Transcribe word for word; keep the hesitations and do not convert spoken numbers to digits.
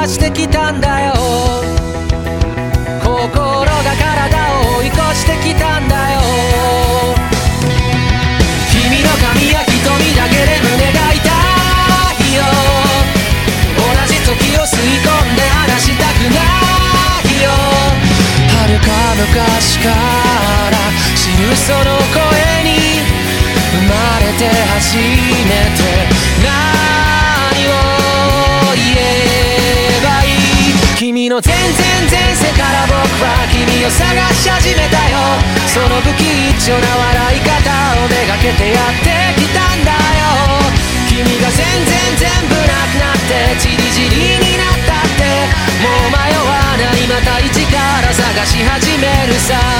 してきたんだよ。心が体を追い越してきたんだよ。君の髪や瞳だけで胸が痛いよ。同じ時を吸い込んで離したくないよ。遥か昔から知るその声に生まれて初めて何を言えばいい。君の全然前世から僕は君を探し始めたよ。その不吉祥な笑い方をめがけてやってきたんだよ。君が全然全部なくなってチリチリになったってもう迷わない、また一から探し始めるさ。